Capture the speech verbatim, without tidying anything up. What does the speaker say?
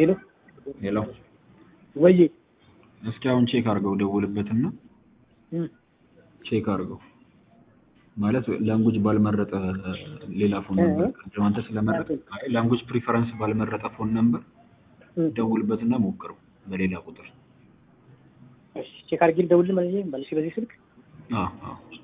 ሄሎ ሄሎ ወይ እስኪ አሁን ቼክ አድርገው ደውልበትና እም ቼክ አድርገው ማለት ላንጉጅ ባልመረጠ ሌላ ፎን ነበር አንተ ስለመረጠ አይ ላንጉጅ ፕሪፈረንስ ባልመረጠ ፎን ነበር ደውልበትና ሞክረው በሌላ ቁጥር እሺ ቼክ አድርጊ ደውል ማለት ነው በዚህ ስልክ አዎ አዎ